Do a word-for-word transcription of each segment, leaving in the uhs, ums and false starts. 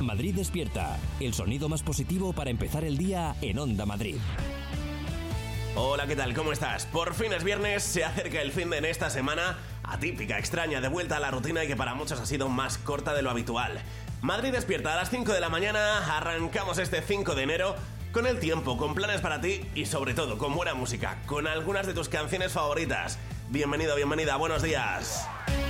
Madrid Despierta, el sonido más positivo para empezar el día en Onda Madrid. Hola, ¿qué tal? ¿Cómo estás? Por fin es viernes, se acerca el fin de en esta semana atípica, extraña, de vuelta a la rutina y que para muchos ha sido más corta de lo habitual. Madrid Despierta a las cinco de la mañana, arrancamos este cinco de enero con el tiempo, con planes para ti y sobre todo con buena música, con algunas de tus canciones favoritas. Bienvenido, bienvenida, buenos días.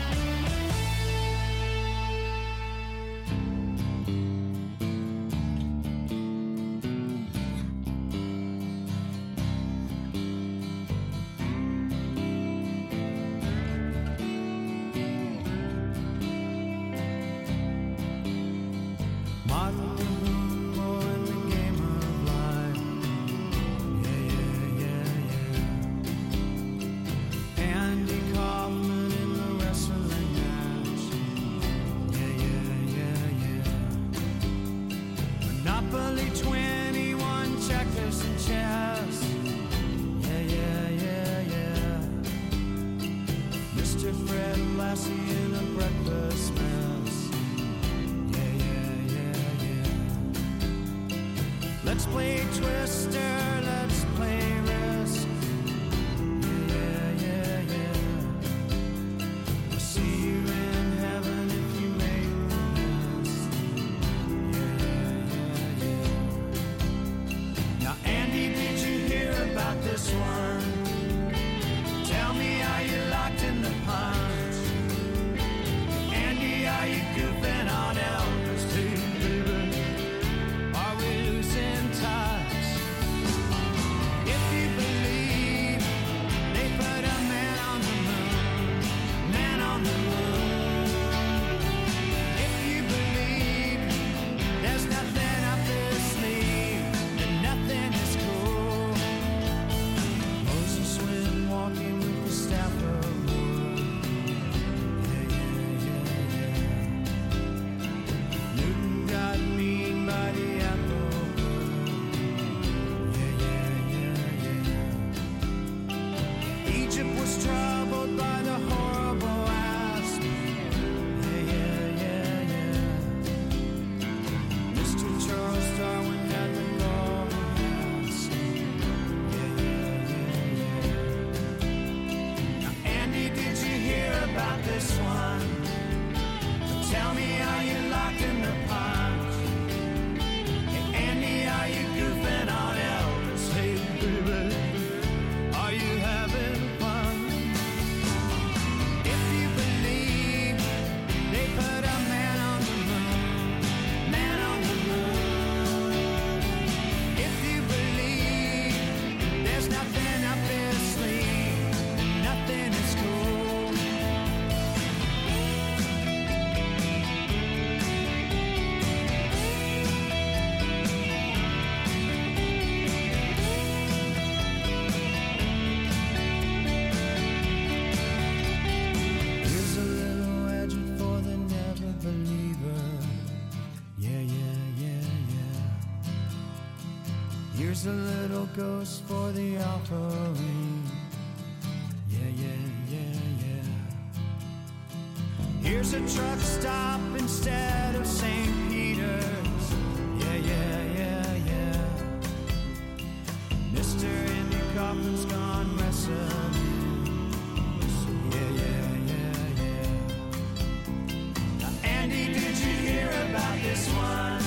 Here's a little ghost for the offering. Yeah, yeah, yeah, yeah. Here's a truck stop instead of Saint Peter's. Yeah, yeah, yeah, yeah. Mister Andy Kaufman's gone wrestling. Yeah, yeah, yeah, yeah. Now, Andy, did you hear about this one?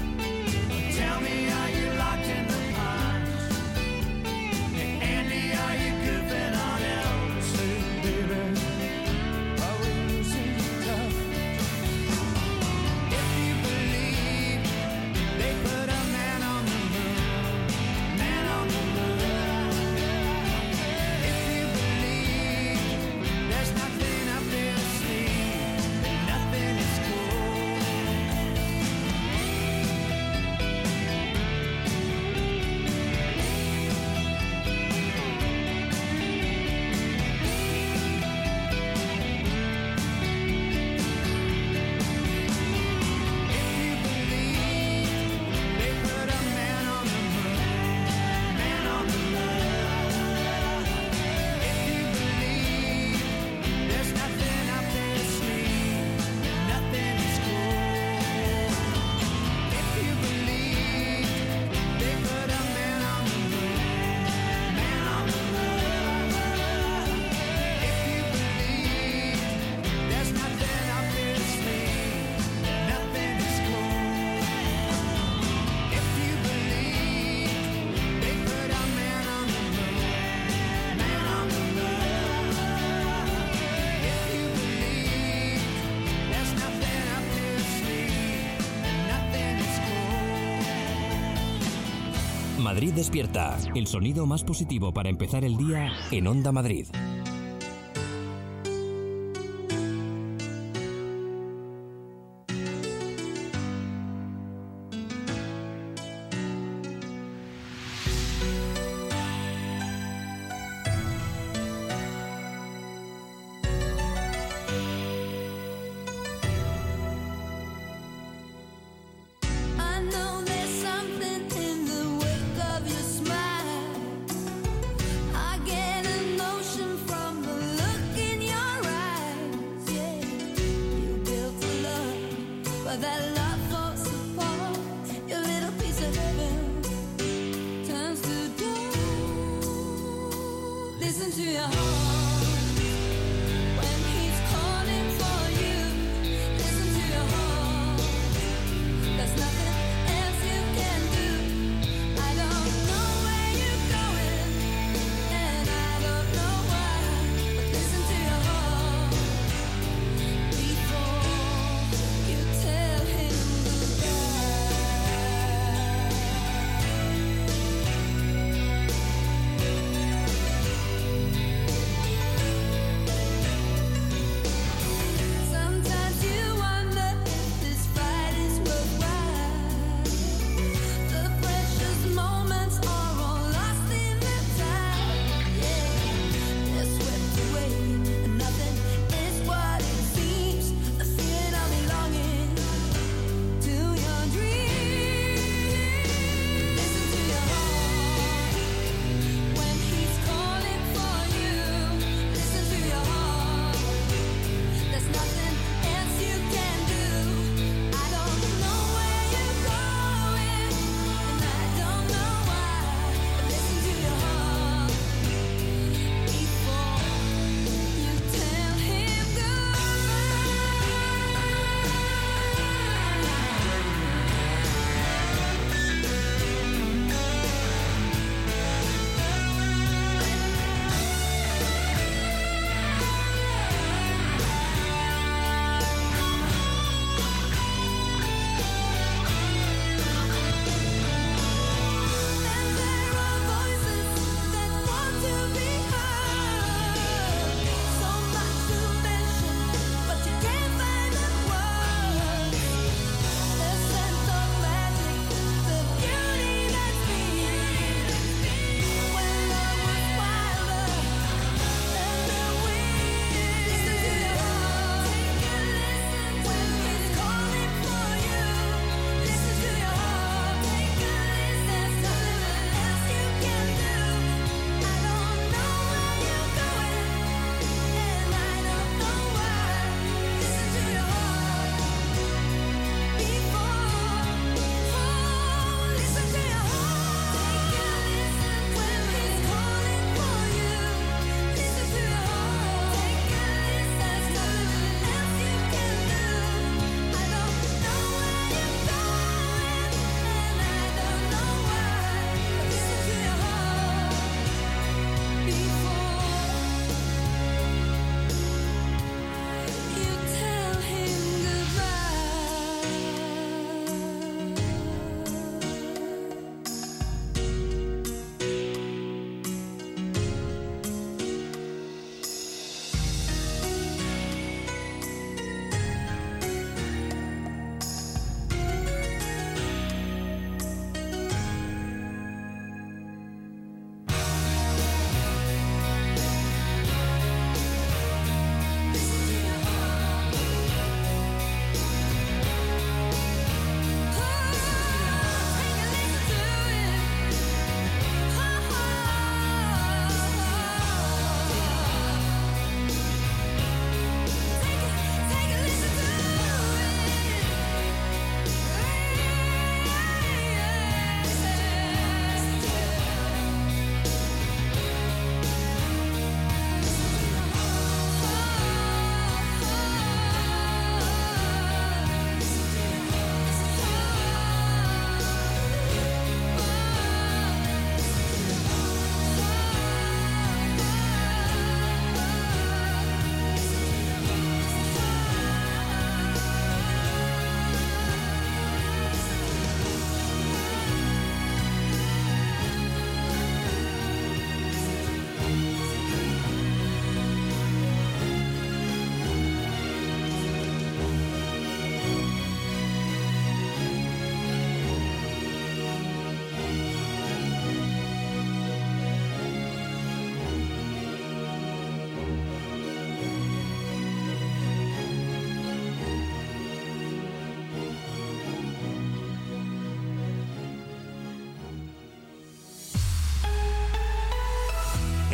Tell me, are you locked in the pines? Hey, Andy, are you goofing on Elvis? Hey, baby, are we losing touch? If you Madrid despierta. El sonido más positivo para empezar el día en Onda Madrid.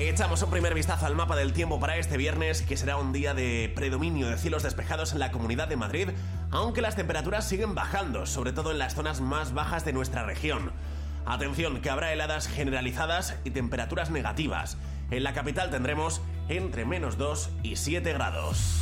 Echamos un primer vistazo al mapa del tiempo para este viernes, que será un día de predominio de cielos despejados en la Comunidad de Madrid, aunque las temperaturas siguen bajando, sobre todo en las zonas más bajas de nuestra región. Atención, que habrá heladas generalizadas y temperaturas negativas. En la capital tendremos entre menos dos y siete grados.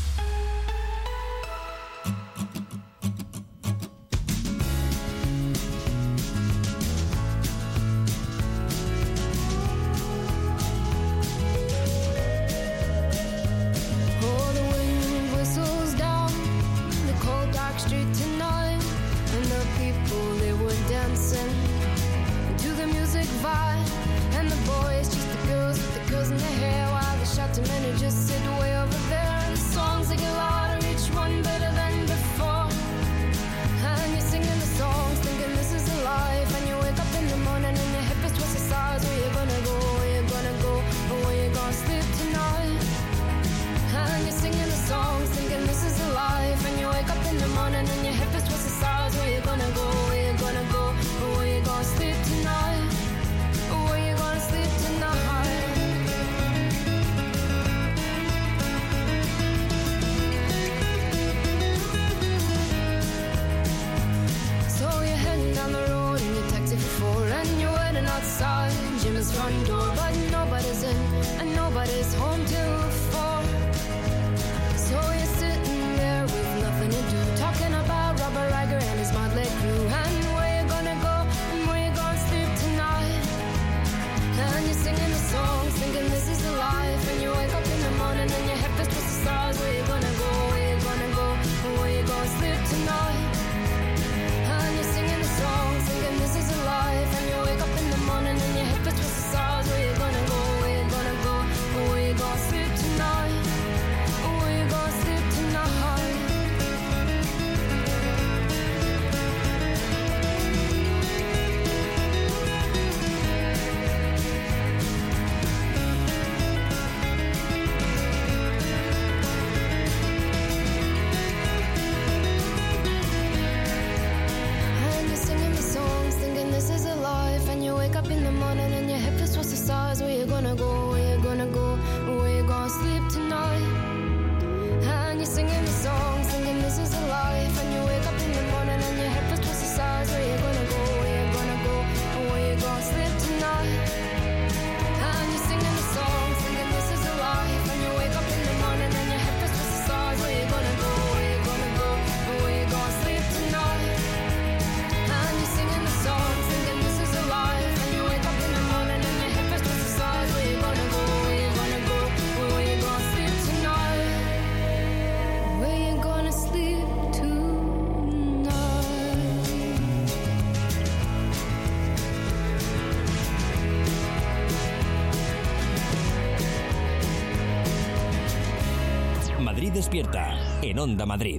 Despierta en Onda Madrid.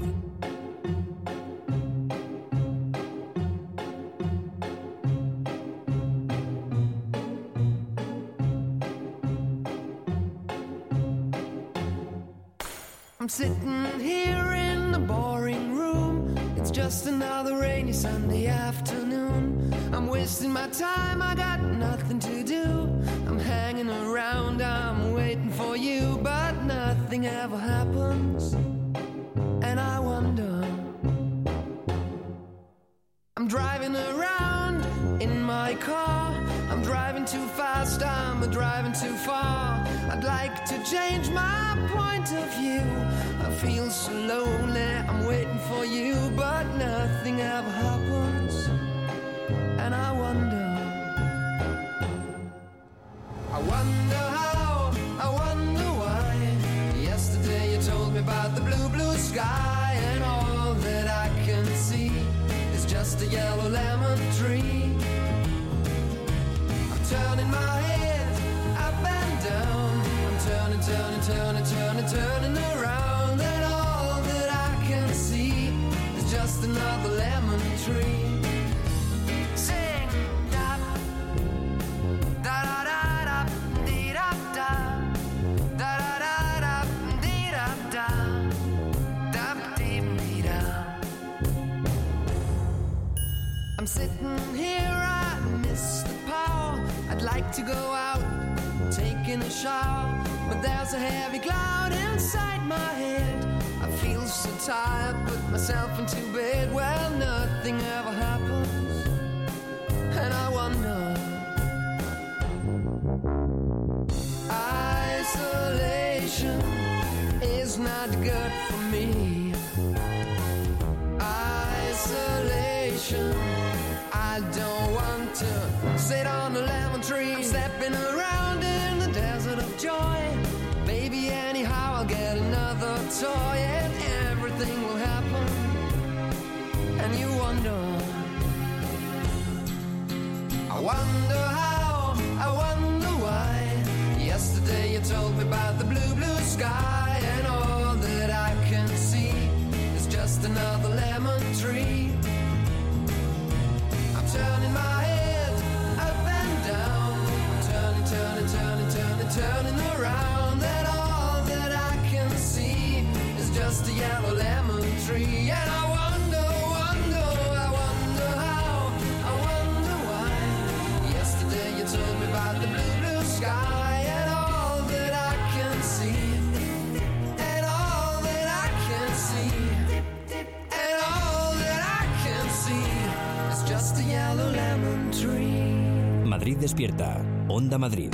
I'm sitting here in the boring room. It's just another rainy Sunday afternoon. I'm wasting my time, I got nothing to do. I'm hanging around, I'm waiting for you, but nothing ever happens. And I wonder, I'm driving around in my car. I'm driving too fast, I'm driving too far. I'd like to change my point of view. I feel so lonely, I'm waiting for you, but nothing ever happens. And I wonder, I wonder how, I wonder why. Yesterday you told me about the blue, blue sky, and all that I can see is just a yellow lemon tree. I'm turning my head up and down. I'm turning, turning, turning, turning, turning around, and all that I can see is just another lemon tree. Sing da da da da da dee da da da da da da dee da da da dee dee da. I'm sitting here, I miss the power. I'd like to go out taking a shower, but there's a heavy cloud inside my head. I feel so tired, put myself into bed. Well, nothing ever happens, and I wonder. Isolation is not good for me. Isolation, I don't want to sit on a lemon tree. I'm stepping around in the desert of joy. Maybe anyhow I'll get another toy, and everything will happen, and you wonder. I wonder how, I wonder why. Yesterday you told me about the blue, blue sky, and all that I can see is just another lemon tree. I'm turning my head up and down, I'm turning, turning, turning, turning, turning around, and all that I can see is just a yellow lemon tree. And I wonder, wonder, I wonder how, I wonder why. Yesterday you told me about the blue, blue sky, and all that I can see, and all that I can see, and all that I can see is just a yellow lemon tree. Madrid despierta. Onda Madrid.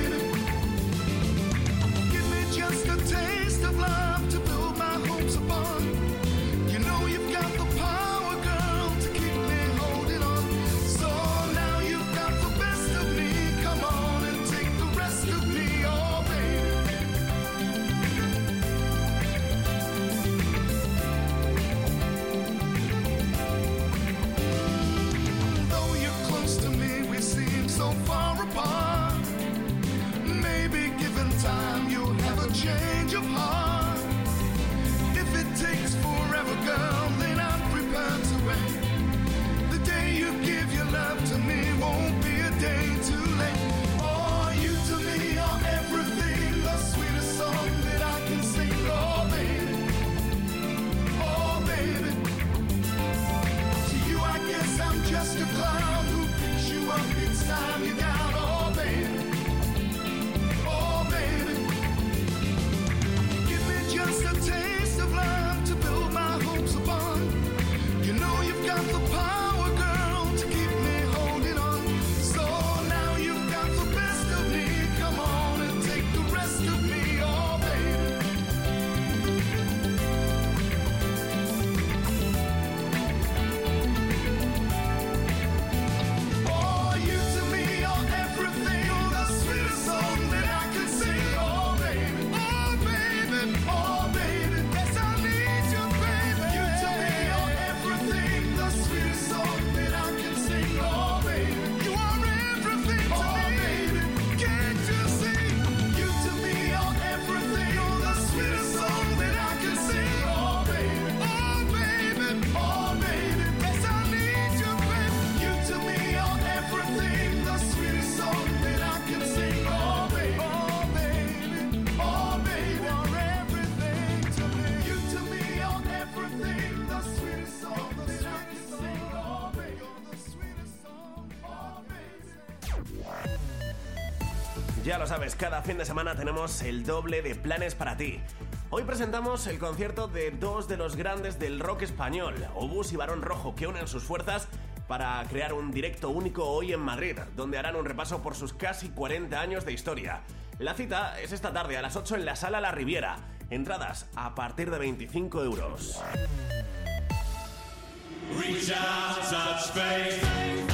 Just a taste of love to build my hopes upon. Ya lo sabes, cada fin de semana tenemos el doble de planes para ti. Hoy presentamos el concierto de dos de los grandes del rock español, Obús y Barón Rojo, que unen sus fuerzas para crear un directo único hoy en Madrid, donde harán un repaso por sus casi cuarenta años de historia. La cita es esta tarde a las ocho en la Sala La Riviera. Entradas a partir de veinticinco euros. Reach out, touch faith.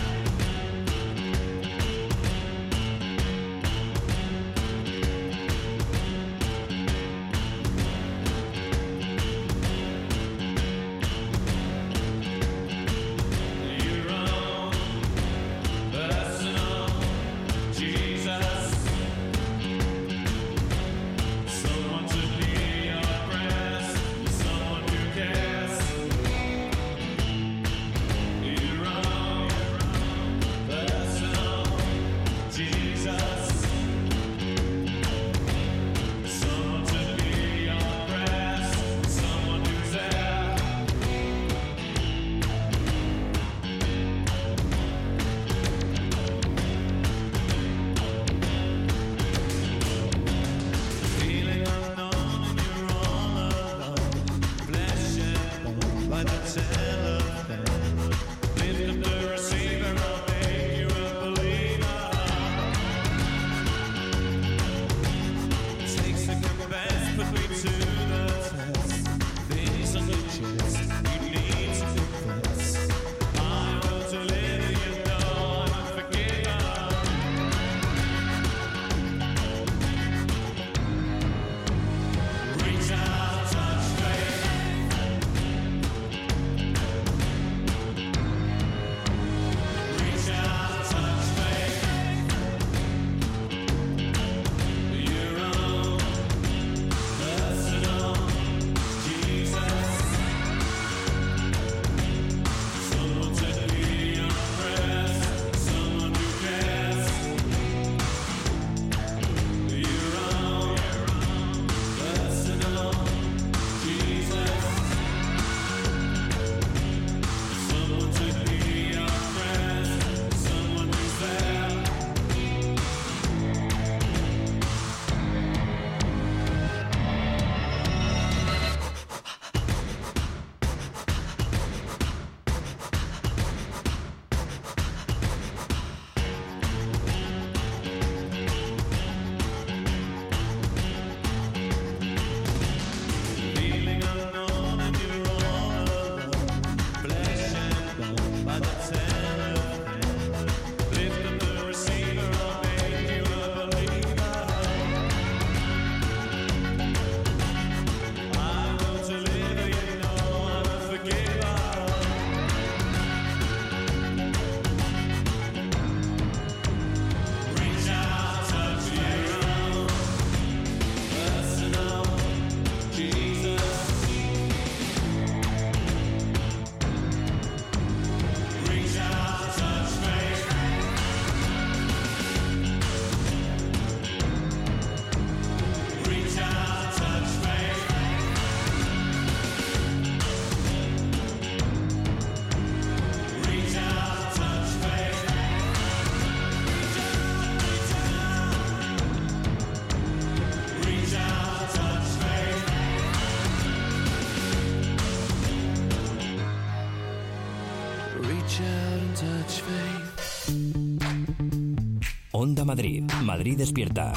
Onda Madrid. Madrid despierta.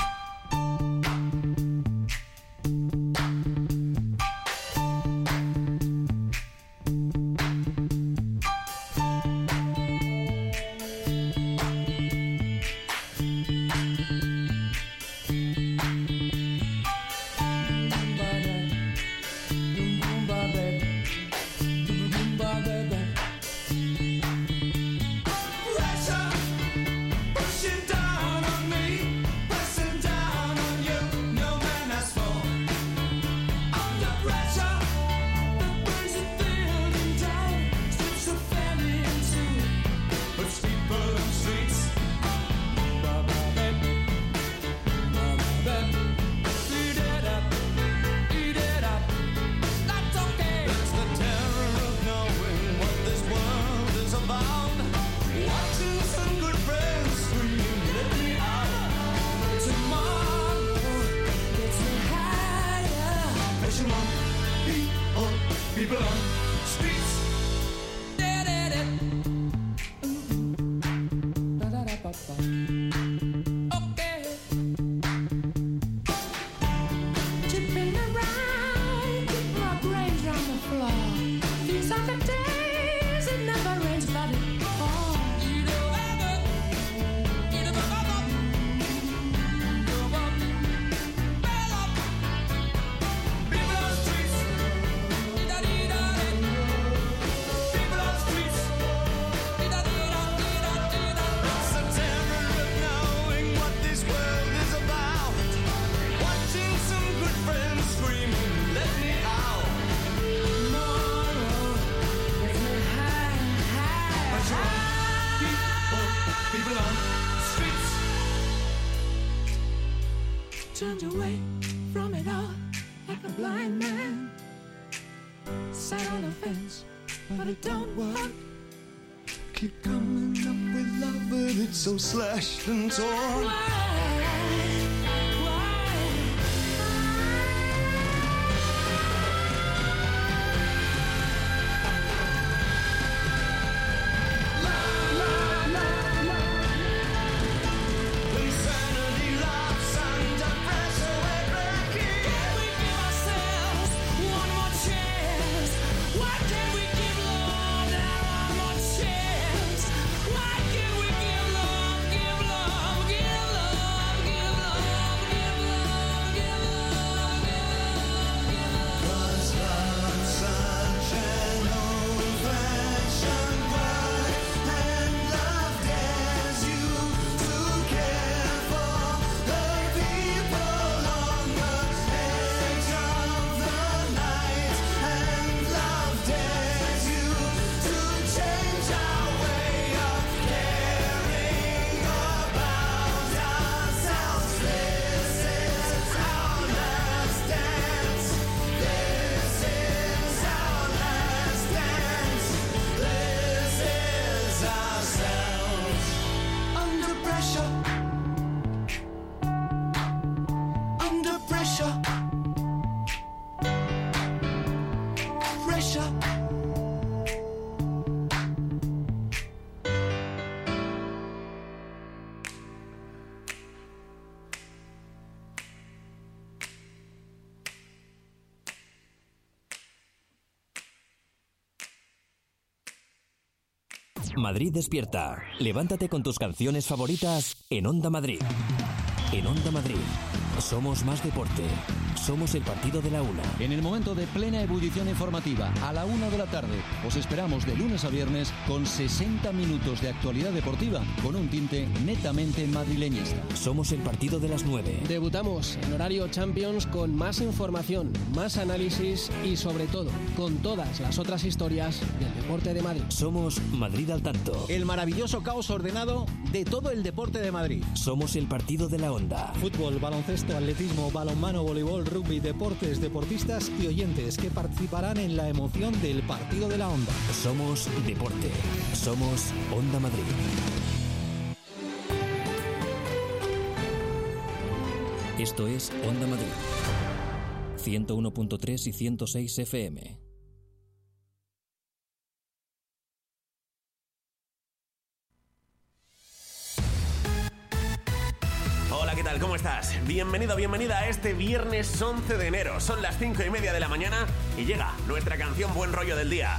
Pushing down on me, pressing down. turned away from it all like a blind man. Sat on a fence, but it don't work. Keep coming up with love, but it's so slashed and torn. Madrid despierta. Levántate con tus canciones favoritas en Onda Madrid. En Onda Madrid, somos más deporte. Somos el partido de la una. En el momento de plena ebullición informativa, a la una de la tarde, os esperamos de lunes a viernes con sesenta minutos de actualidad deportiva con un tinte netamente madrileñista. Somos el partido de las nueve. Debutamos en horario Champions con más información, más análisis y sobre todo con todas las otras historias del deporte de Madrid. Somos Madrid al tanto. El maravilloso caos ordenado de todo el deporte de Madrid. Somos el partido de la Onda. Fútbol, baloncesto, atletismo, balonmano, voleibol, rugby, deportes, deportistas y oyentes que participarán en la emoción del partido de la Onda. Somos deporte. Somos Onda Madrid. Esto es Onda Madrid. ciento uno punto tres y ciento seis F M. Hola, ¿qué tal? ¿Cómo estás? Bienvenido, bienvenida a este viernes once de enero. Son las cinco y media de la mañana y llega nuestra canción Buen Rollo del día.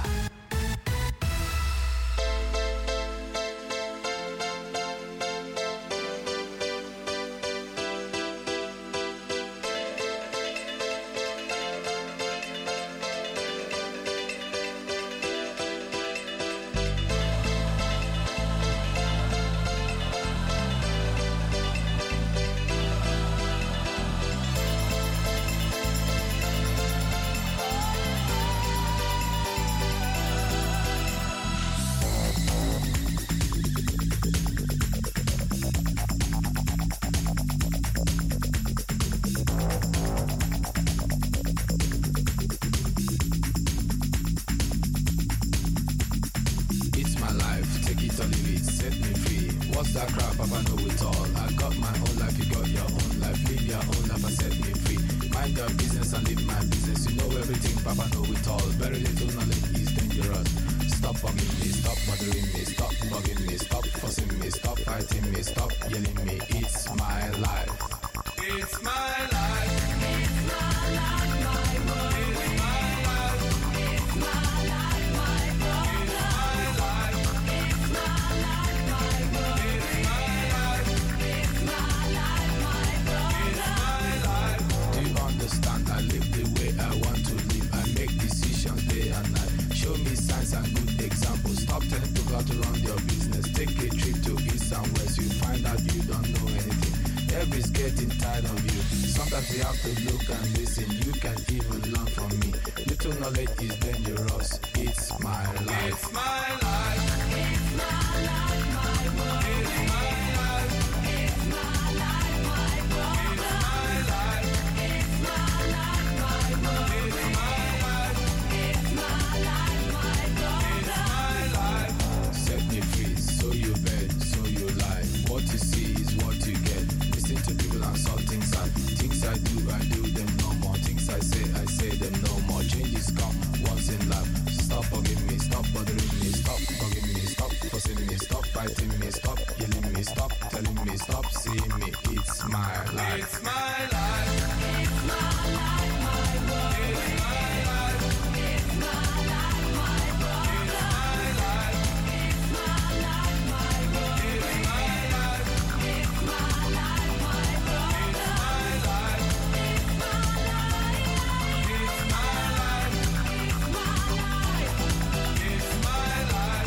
telling me stop seeing me. It's my life. It's my life. It's my life, my world. It's my life. It's my life, my world. It's my life. It's my life, my world. It's my life. It's my life, my world. It's my life. It's my life. It's my life. It's my life. It's my life.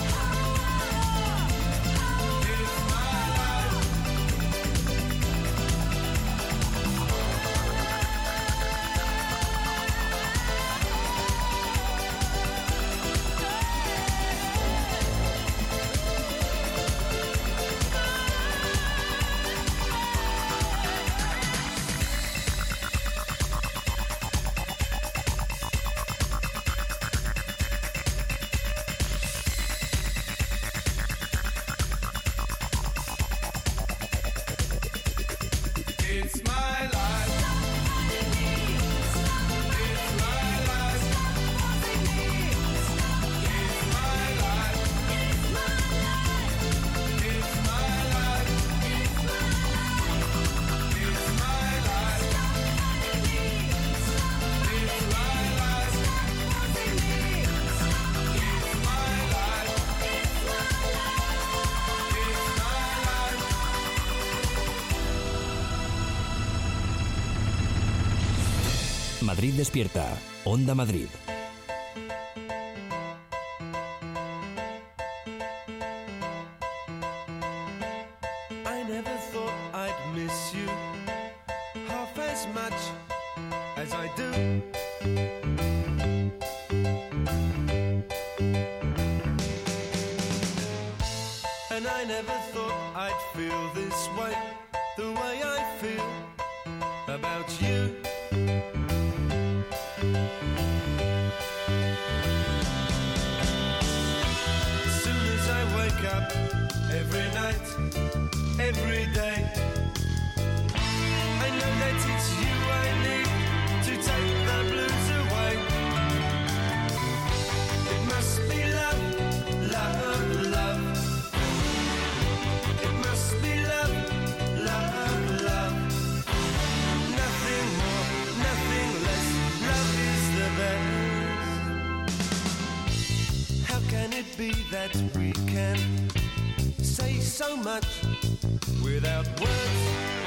It's my life. It's my life. It's my life. It's my life. It's my life. It's my life. It's my life. It's my life. It's my life. It's my life. Madrid despierta. Onda Madrid. I never thought I'd miss you half as much as I do. And I never thought I'd feel this way, the way I feel about you. As soon as I wake up, every night, every day, I know that it's you I need to take the blues away. It must be love, love, love. It must be love, love, love. Nothing more, nothing less. Love is the best. How can it be that we can say so much without words?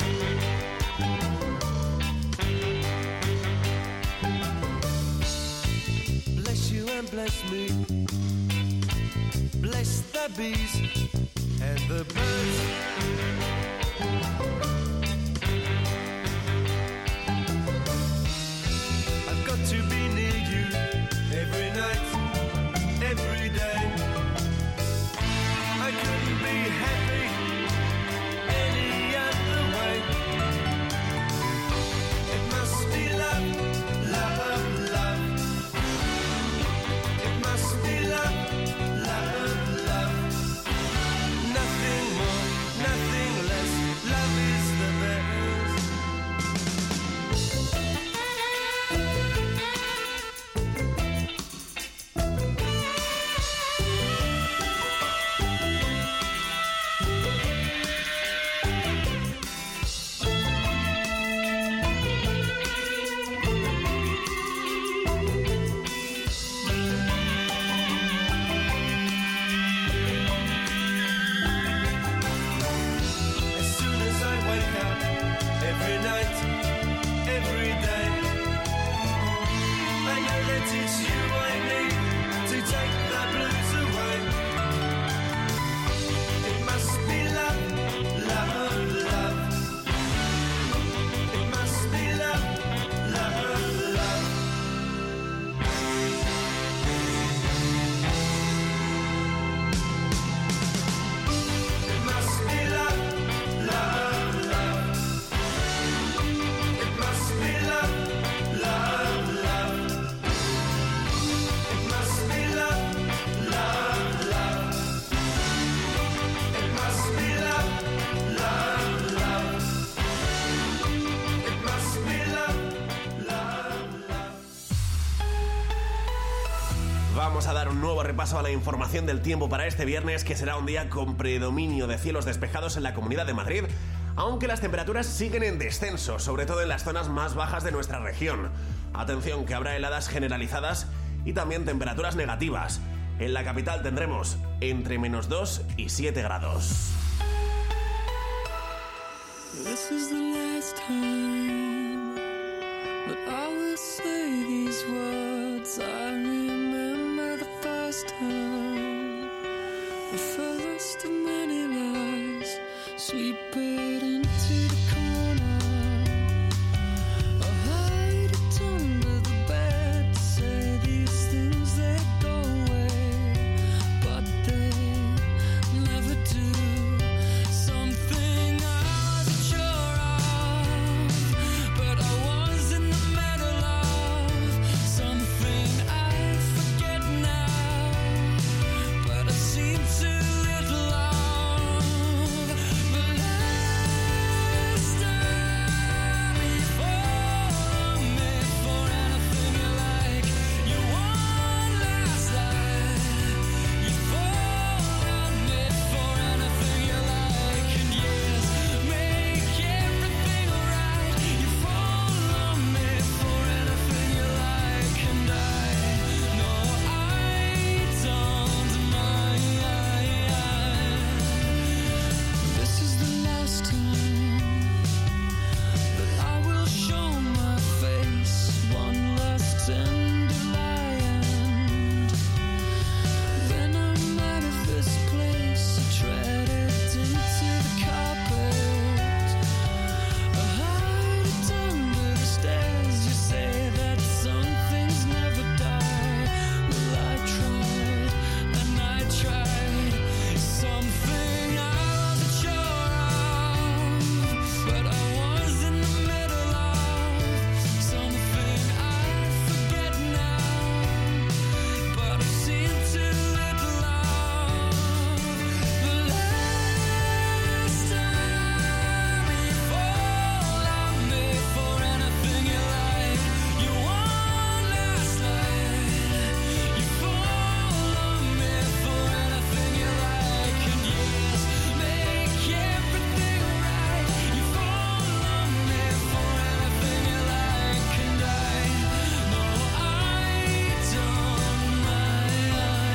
Bless you and bless me. Bless the bees and the birds. I've got to be near you every night, every day. I couldn't be happy any other way. It must be love, love, love. It must be love, love, love. Nothing more, dar un nuevo repaso a la información del tiempo para este viernes, que será un día con predominio de cielos despejados en la Comunidad de Madrid, aunque las temperaturas siguen en descenso, sobre todo en las zonas más bajas de nuestra región. Atención, que habrá heladas generalizadas y también temperaturas negativas. En la capital tendremos entre menos dos y siete grados. This is the last time that I will say these words. I remember the first time, the first of many lies, sweep it into the corner. I hide it under the bed to say these things that go away, but they never do. Something I wasn't sure of, but I was in the middle of. Something I forget now, but I seem too little of. The last time you fall on me for anything you like, you won last night. You fall on me for anything you like, and yes, make everything alright. You fall on me for anything you like, and I know I don't mind. This is the last time that I will show my face, one last tender lie, and then I'm out of this place. I tread it into the carpet, I hide it under the stairs. You say that some things never die. Well, I tried and I tried. Something I wasn't sure of, but I was in the middle of. Something I forget now, but I've seen too little of. The last time you fall on me for anything you like, you won last night. You fall on me for anything you like, and yes, make everything right. You fall on me for anything you like, and I know I don't mind.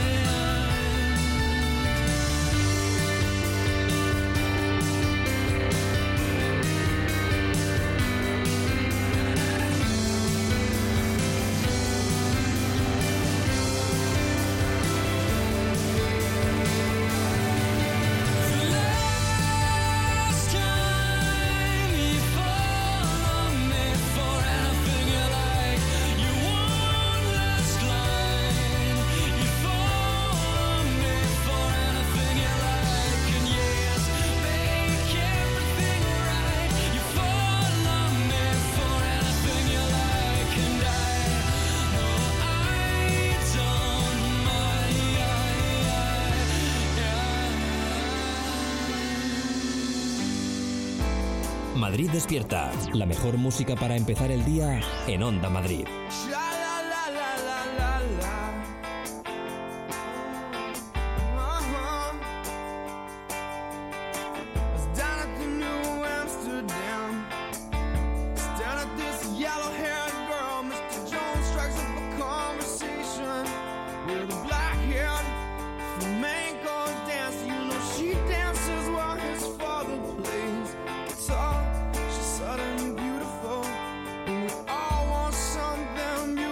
The last time you fall on me for anything you like, you won last night. You fall on me for anything you like, and yes, make everything right. You fall on me for anything you like, and I know I don't mind. Madrid despierta. La mejor música para empezar el día en Onda Madrid. Down at the New Amsterdam, staring at this yellow-haired girl. Mister Jones strikes up a conversation with a black-haired flamenco dancer. You know she dances while his father plays guitar. She's suddenly beautiful, and we all want something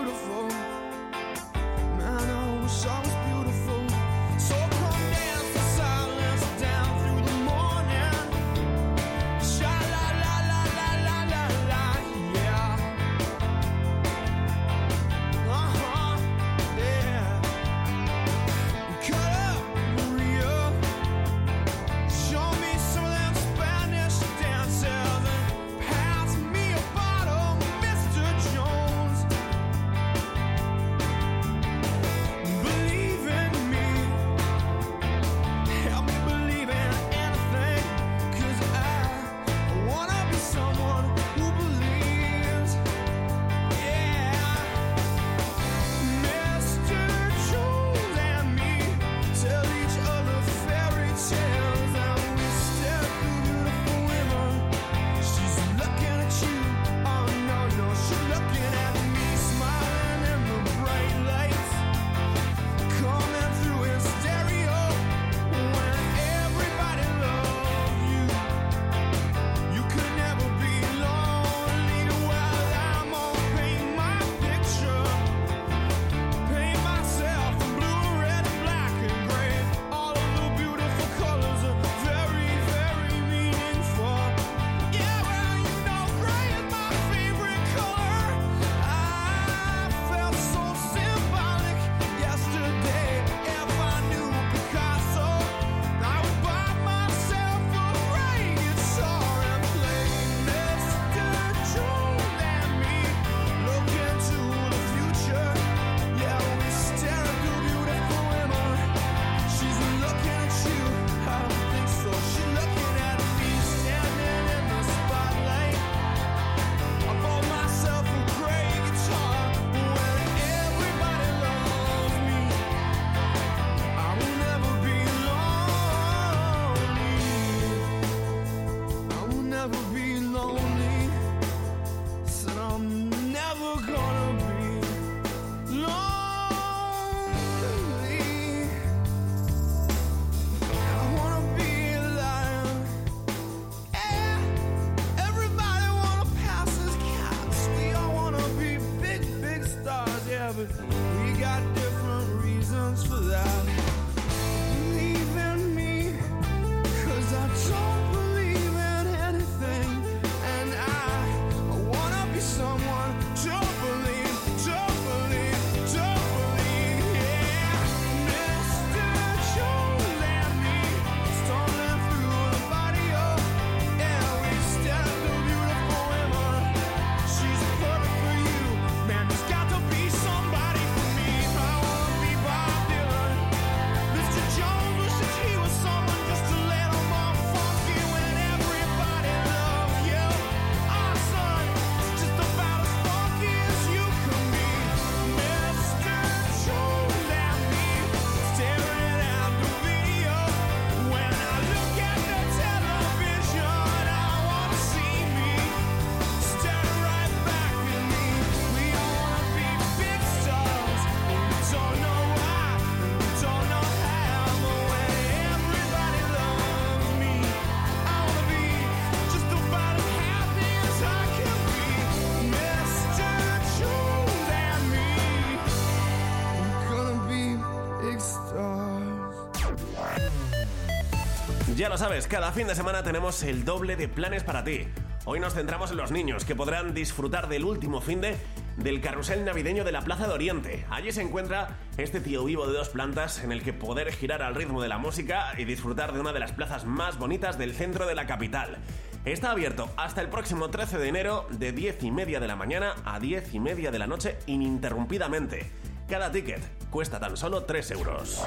Ya lo sabes, cada fin de semana tenemos el doble de planes para ti. Hoy nos centramos en los niños, que podrán disfrutar del último finde del carrusel navideño de la Plaza de Oriente. Allí se encuentra este tío vivo de dos plantas en el que poder girar al ritmo de la música y disfrutar de una de las plazas más bonitas del centro de la capital. Está abierto hasta el próximo trece de enero de diez y media de la mañana a diez y media de la noche ininterrumpidamente. Cada ticket cuesta tan solo tres euros.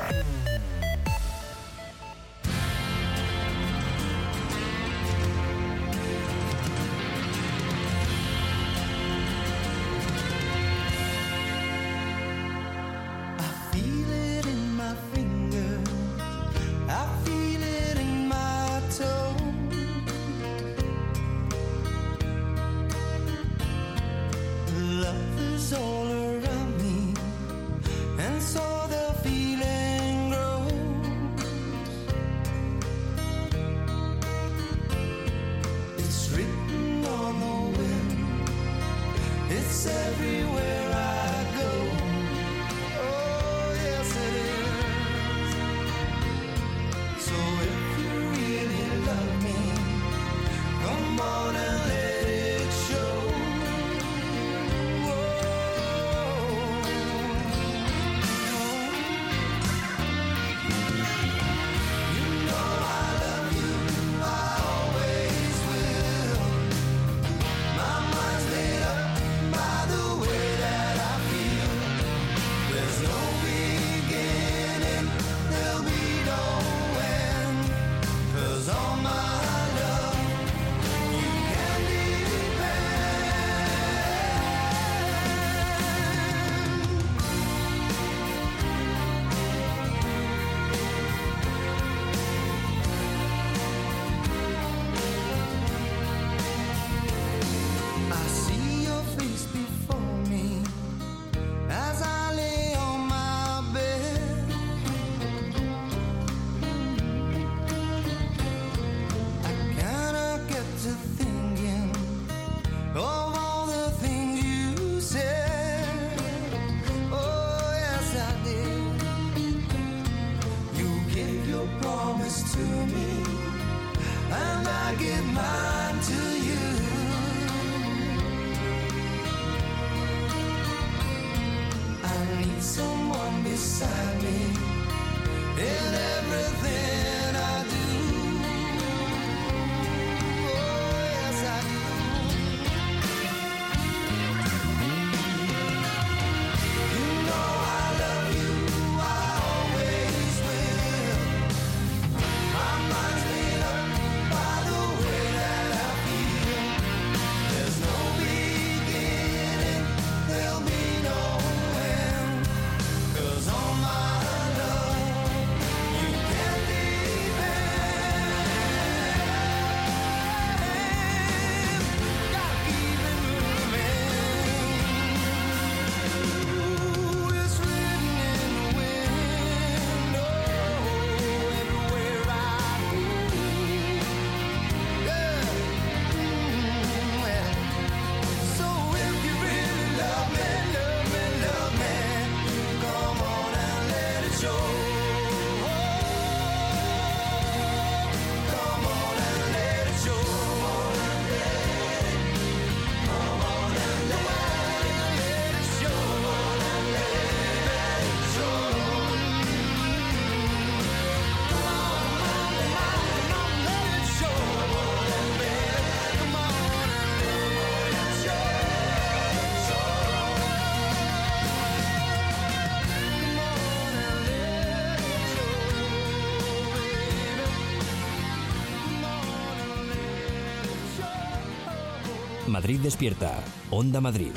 Madrid despierta. Onda Madrid.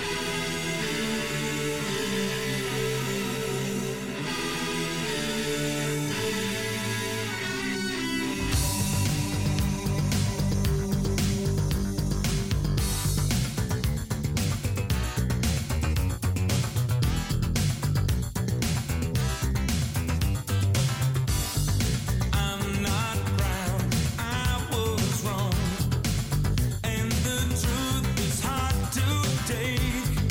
Take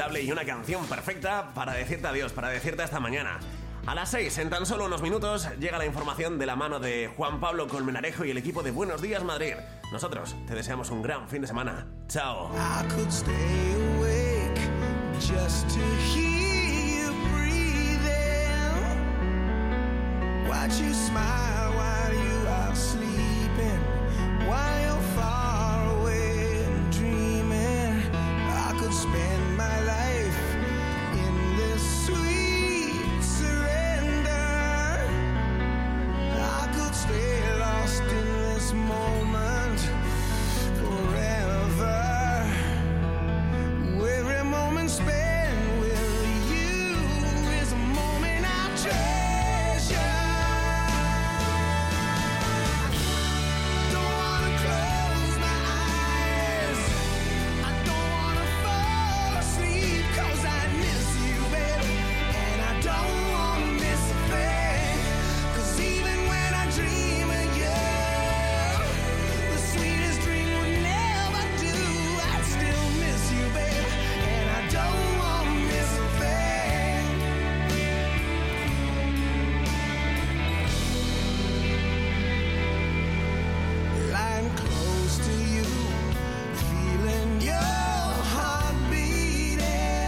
inolvidable y una canción perfecta para decirte adiós, para decirte hasta mañana. A las seis, en tan solo unos minutos, llega la información de la mano de Juan Pablo Colmenarejo y el equipo de Buenos Días Madrid. Nosotros te deseamos un gran fin de semana. Chao. I could stay awake just to hear you breathing. Watch you smile while you are sleeping, while you're far away and dreaming. I could spend my life in this sweet surrender. I could stay lost in this moment forever. Every moment spent with you is a moment I treasure. Don't wanna close my eyes, I don't wanna fall asleep, 'cause I miss you, baby, and I don't wanna miss a thing. 'Cause even when I dream of you, the sweetest dream would never do. I'd still miss you, baby, and I don't wanna miss a thing. Lying close to you, feeling your heart beating,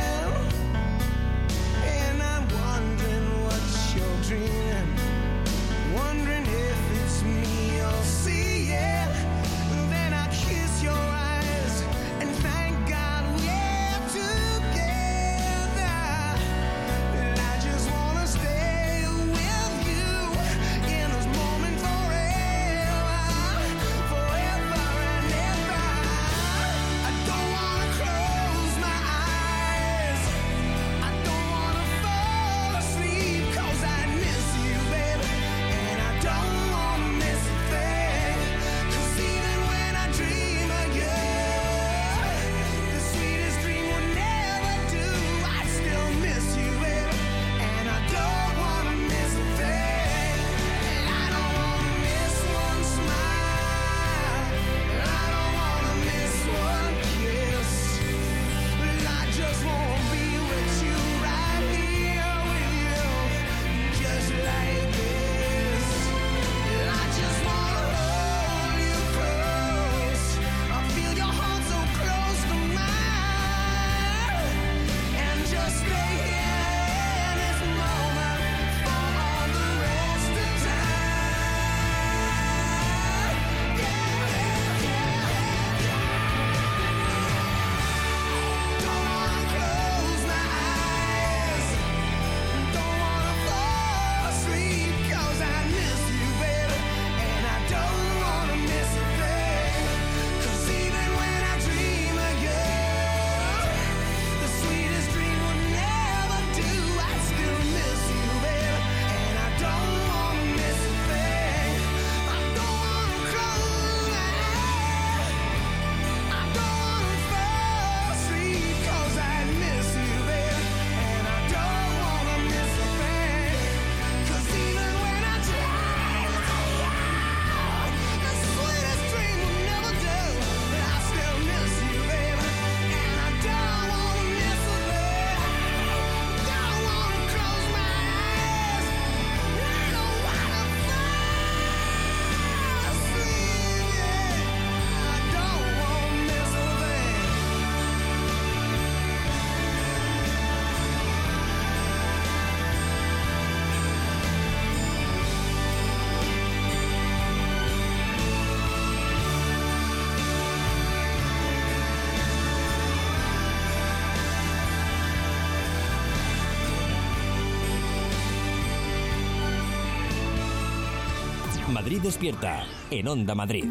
and I'm wondering what you're dreaming, wondering if it's me you're seeing. Then I kiss your eyes and thank God we're together. And I just wanna stay with you in this moment forever, forever and ever. I don't wanna close my eyes, I don't wanna fall asleep, 'cause I miss you, baby, and I don't wanna miss a thing. 'Cause even when I dream of you, the sweetest dream would never do. I still miss you, baby, and I don't wanna miss a thing. And I don't wanna miss one smile, I don't wanna miss one kiss. And I just wanna be with you, right here with you, just like this. And I just wanna hold you close, I feel your heart so close to mine, and just stay here in this moment for all the rest of time. Yeah, yeah, don't wanna close my eyes, don't wanna fall asleep, 'cause I miss you, baby, and I don't wanna miss a thing. 'Cause even when I dream of you, the sweetest dream would never do. I still miss you, baby, and I don't wanna miss a thing. I don't wanna close my eyes, I don't wanna fall asleep, 'cause I miss you, baby, and I don't wanna miss a thing. 'Cause even when I dream of you, the sweetest dream would never do. But I still miss you, baby, and I don't wanna miss a thing. Don't wanna close my eyes, I don't wanna fall asleep, yeah. I don't wanna miss a thing. Madrid despierta en Onda Madrid.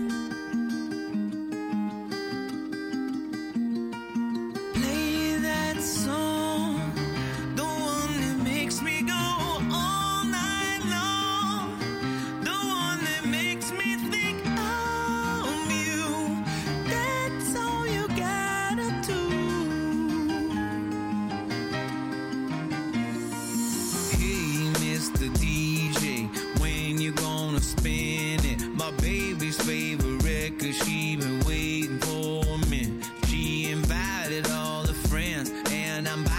Play that song, the one that makes me go all night long, the one that makes me think of you. That's all you gotta do. Hey, Mister D J, when you gonna spin it? My baby's favorite record, she been waiting for me. She invited all her friends, and I'm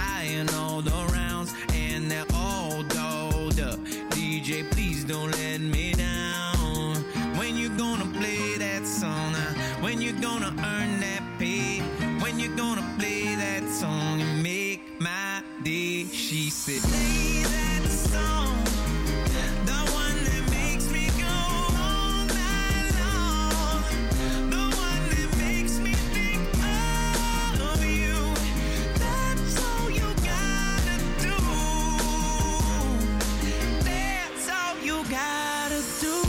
please don't let me down. When you gonna play that song? When you gonna earn that pay? When you gonna play that song and make my day? She said, play that song, the one that makes me go all night long, the one that makes me think of you. That's all you gotta do. That's all you gotta do.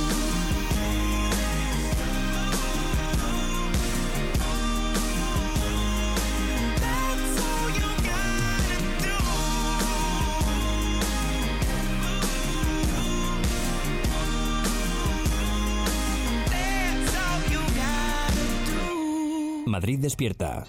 Madrid despierta.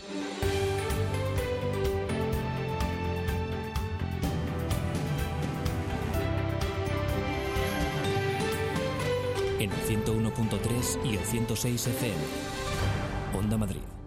En el ciento uno punto tres y el ciento seis F M. Onda Madrid.